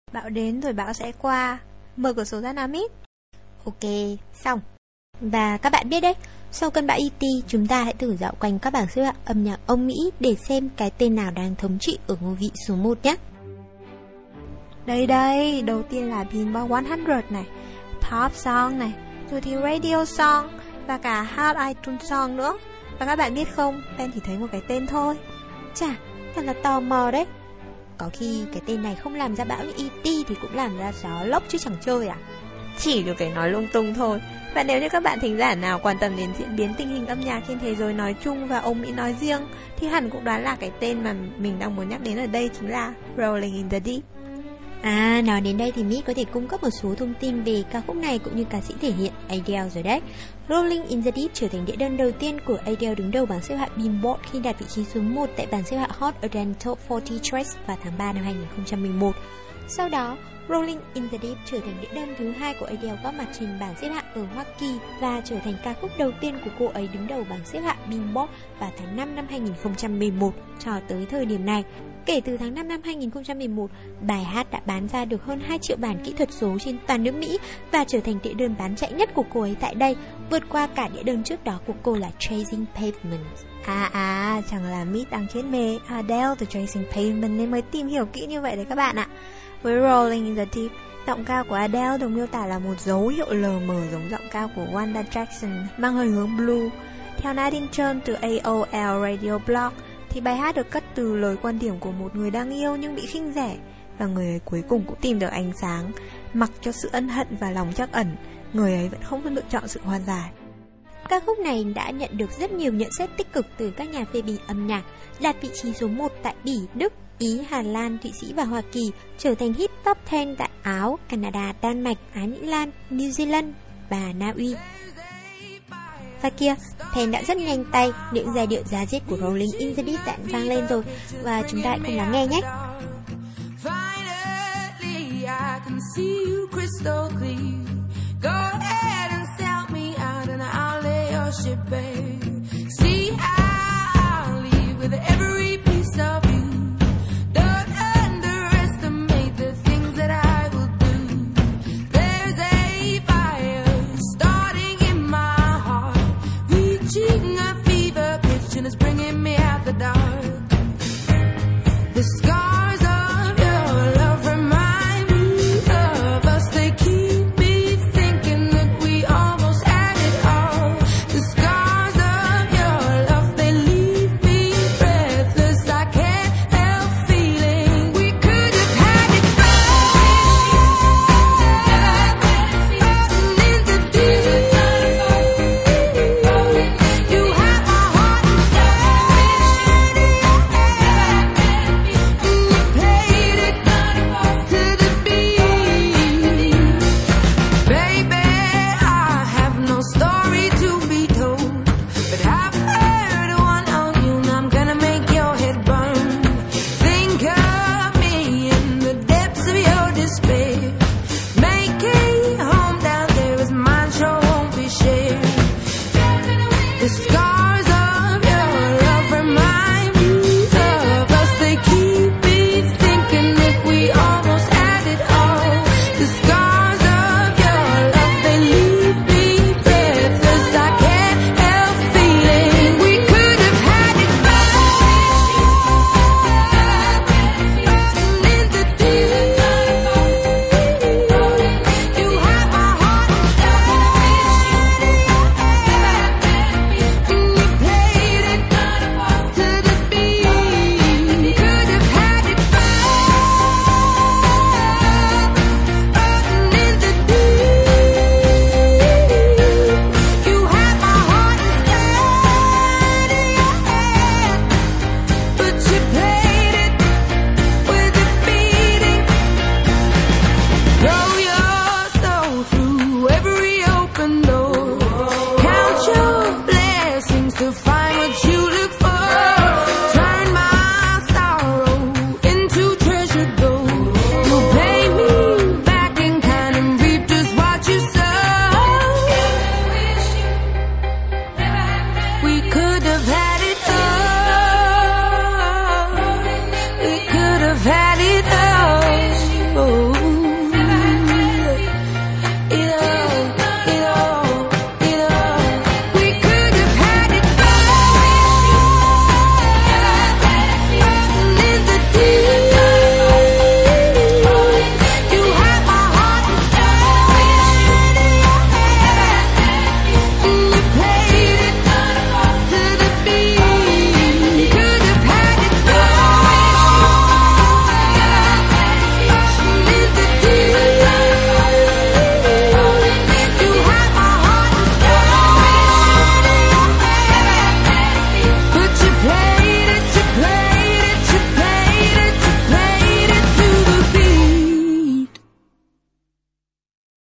Bão đến rồi bão sẽ qua. Mở cửa sổ ra nào Mít. Ok, xong. Và các bạn biết đấy, sau cơn bão E.T. chúng ta hãy thử dạo quanh các bảng xếp hạng âm nhạc Âu Mỹ để xem cái tên nào đang thống trị ở ngôi vị số 1 nhé. Đây, đầu tiên là Billboard 100 này, Pop Song này, rồi thì Radio Song và cả Hot iTunes Song nữa. Và các bạn biết không, Ben chỉ thấy một cái tên thôi. Chà, thật là tò mò đấy. Có khi cái tên này không làm ra bão như E.T. thì cũng làm ra gió lốc chứ chẳng chơi à? Chỉ được cái nói lung tung thôi. Và nếu như các bạn thính giả nào quan tâm đến diễn biến tình hình âm nhạc trên thế giới nói chung và Âu Mỹ nói riêng thì hẳn cũng đoán là cái tên mà mình đang muốn nhắc đến ở đây chính là Rolling in the Deep. Nói đến đây thì Mít có thể cung cấp một số thông tin về ca khúc này cũng như ca sĩ thể hiện, Adele rồi đấy. Rolling in the Deep trở thành đĩa đơn đầu tiên của Adele đứng đầu bảng xếp hạng Billboard khi đạt vị trí số 1 tại bảng xếp hạng Hot Adult Top 40 Tracks vào tháng 3 năm 2011. Sau đó, Rolling in the Deep trở thành đĩa đơn thứ 2 của Adele góp mặt trên bảng xếp hạng ở Hoa Kỳ và trở thành ca khúc đầu tiên của cô ấy đứng đầu bảng xếp hạng Billboard vào tháng 5 năm 2011 cho tới thời điểm này. Kể từ tháng 5 năm 2011, bài hát đã bán ra được hơn 2 triệu bản kỹ thuật số trên toàn nước Mỹ và trở thành đĩa đơn bán chạy nhất của cô ấy tại đây, vượt qua cả đĩa đơn trước đó của cô là Chasing Pavement. Chẳng là Mít đang chết mê Adele từ Chasing Pavement nên mới tìm hiểu kỹ như vậy đấy các bạn ạ. Với Rolling in the Deep, giọng cao của Adele được miêu tả là một dấu hiệu lờ mờ giống giọng cao của Wanda Jackson, mang hơi hướng blue. Theo Nadine Chern từ AOL Radio Blog, thì bài hát được cất từ lời quan điểm của một người đang yêu nhưng bị khinh rẻ, và người ấy cuối cùng cũng tìm được ánh sáng. Mặc cho sự ân hận và lòng trắc ẩn, người ấy vẫn không lựa chọn sự hòa giải. Ca khúc này đã nhận được rất nhiều nhận xét tích cực từ các nhà phê bình âm nhạc, đạt vị trí số 1 tại Bỉ, Đức, Ý, Hà Lan, Thụy Sĩ và Hoa Kỳ, trở thành hit top 10 tại Áo, Canada, Đan Mạch, Ái Nhĩ Lan, New Zealand và Na Uy. Và kia, Pen đã rất nhanh tay, những giai điệu giá diết của Rolling in the Deep đã vang lên rồi, và chúng ta hãy cùng lắng nghe nhé. It's bringing me out the dark. The scar